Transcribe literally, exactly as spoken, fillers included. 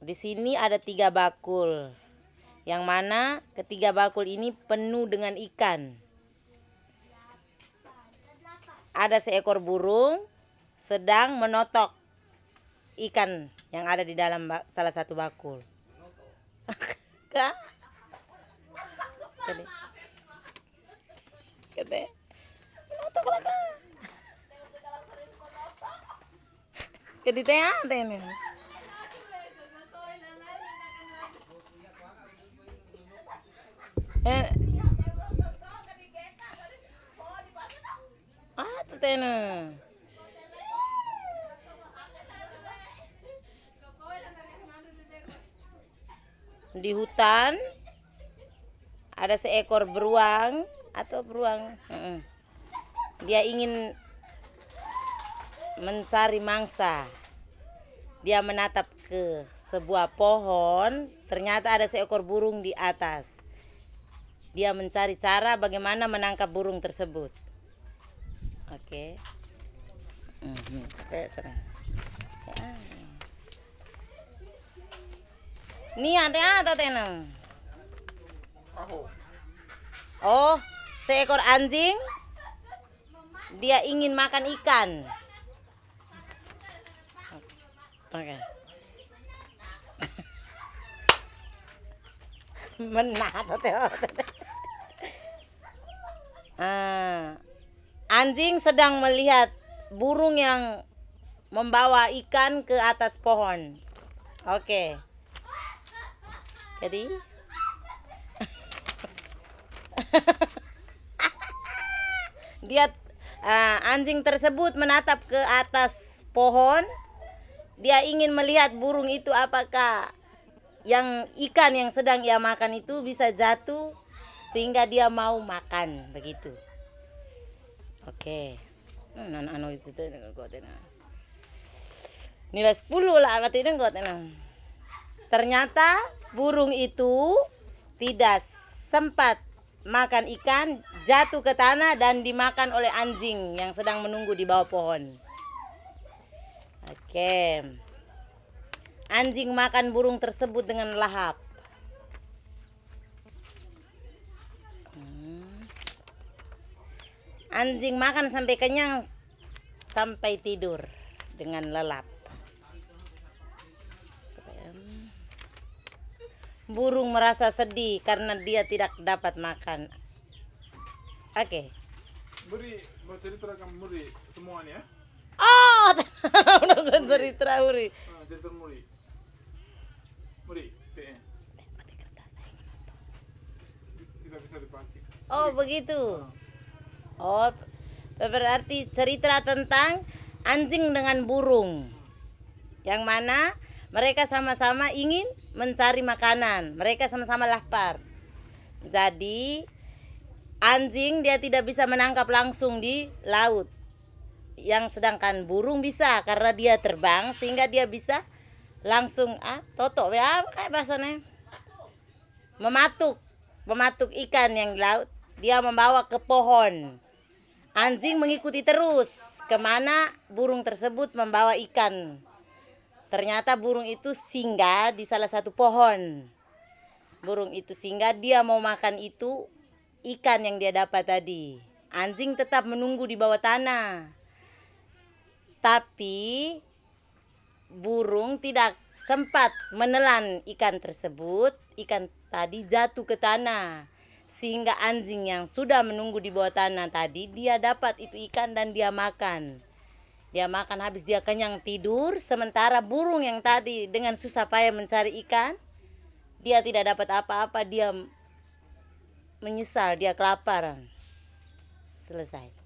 Di sini ada tiga bakul, yang mana ketiga bakul ini penuh dengan ikan. Ada seekor burung sedang menotok ikan yang ada di dalam salah satu bakul. Kak? Kade. Kade. Menotok lah kak. Kade teh teh nih. Eh. Ah, tuh teh nih. Di hutan ada seekor beruang atau beruang. Dia ingin mencari mangsa. Dia menatap ke sebuah pohon, ternyata ada seekor burung di atas. Dia mencari cara bagaimana menangkap burung tersebut. Oke. Okay. Nih ate atau tenang. Oh, seekor anjing. Dia ingin makan ikan. Oke. Menah atau ah, anjing sedang melihat burung yang membawa ikan ke atas pohon. Oke. Jadi dia uh, anjing tersebut menatap ke atas pohon. Dia ingin melihat burung itu apakah yang ikan yang sedang ia makan itu bisa jatuh sehingga dia mau makan begitu. Oke. Nah, anu itu tuh nilai sepuluh lah berarti itu enggak tenang. Ternyata burung itu tidak sempat makan ikan, jatuh ke tanah dan dimakan oleh anjing yang sedang menunggu di bawah pohon. Oke. Anjing makan burung tersebut dengan lahap. Anjing makan sampai kenyang, sampai tidur dengan lelap. Burung merasa sedih karena dia tidak dapat makan. Oke. Okay. Muri, mau cerita kamu muri semuanya? Oh, udah cerita muri. Ah, cerita muri. Muri, P N. Tidak bisa dipakai. Oh, begitu. Oh, berarti cerita tentang anjing dengan burung. Yang mana mereka sama-sama ingin mencari makanan. Mereka sama-sama lapar. Jadi anjing dia tidak bisa menangkap langsung di laut. Yang sedangkan burung bisa karena dia terbang sehingga dia bisa langsung ah totok ya kayak bahasanya. Mematuk, mematuk ikan yang di laut. Dia membawa ke pohon. Anjing mengikuti terus kemana burung tersebut membawa ikan. Ternyata burung itu singgah di salah satu pohon. Burung itu singgah, dia mau makan itu ikan yang dia dapat tadi. Anjing tetap menunggu di bawah tanah. Tapi burung tidak sempat menelan ikan tersebut. Ikan tadi jatuh ke tanah. Sehingga anjing yang sudah menunggu di bawah tanah tadi, dia dapat itu ikan dan dia makan. Dia makan habis dia kenyang tidur. Sementara burung yang tadi dengan susah payah mencari ikan, dia tidak dapat apa-apa. Dia menyesal, dia kelaparan. Selesai.